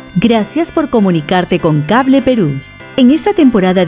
Gracias por comunicarte con Cable Perú. En esta temporada